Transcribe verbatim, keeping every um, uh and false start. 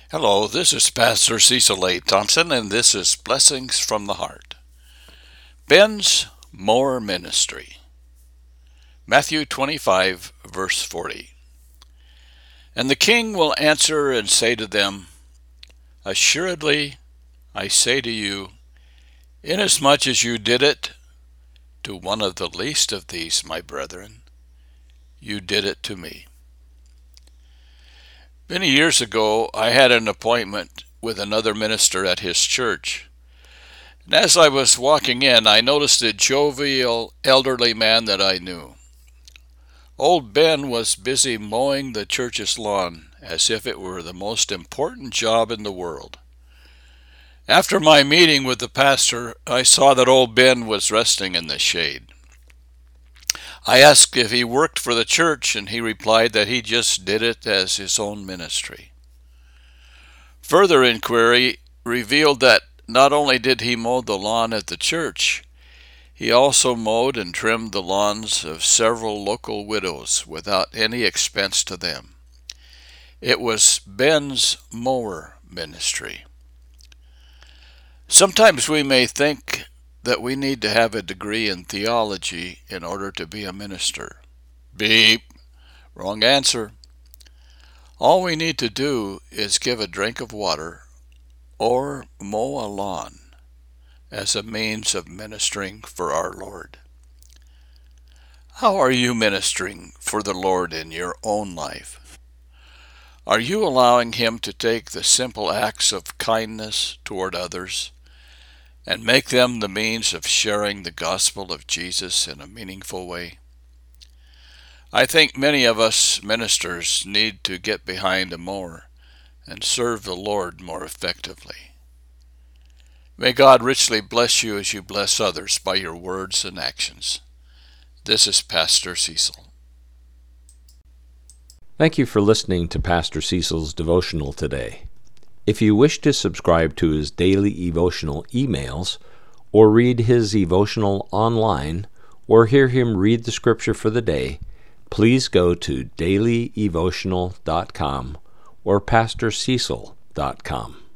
Hello, this is Pastor Cecil A. Thompson, and this is Blessings from the Heart. Ben's Mower Ministry. Matthew twenty-five, verse forty. And the king will answer and say to them, Assuredly, I say to you, inasmuch as you did it to one of the least of these, my brethren, you did it to me. Many years ago, I had an appointment with another minister at his church. And as I was walking in, I noticed a jovial, elderly man that I knew. Old Ben was busy mowing the church's lawn as if it were the most important job in the world. After my meeting with the pastor, I saw that old Ben was resting in the shade. I asked if he worked for the church, and he replied that he just did it as his own ministry. Further inquiry revealed that not only did he mow the lawn at the church, he also mowed and trimmed the lawns of several local widows without any expense to them. It was Ben's Mower Ministry. Sometimes we may think that we need to have a degree in theology in order to be a minister. Beep. Wrong answer. All we need to do is give a drink of water or mow a lawn as a means of ministering for our Lord. How are you ministering for the Lord in your own life? Are you allowing Him to take the simple acts of kindness toward others and make them the means of sharing the gospel of Jesus in a meaningful way? I think many of us ministers need to get behind a mower and serve the Lord more effectively. May God richly bless you as you bless others by your words and actions. This is Pastor Cecil. Thank you for listening to Pastor Cecil's devotional today. If you wish to subscribe to his daily devotional emails, or read his devotional online, or hear him read the scripture for the day, please go to daily devotional dot com or pastor cecil dot com.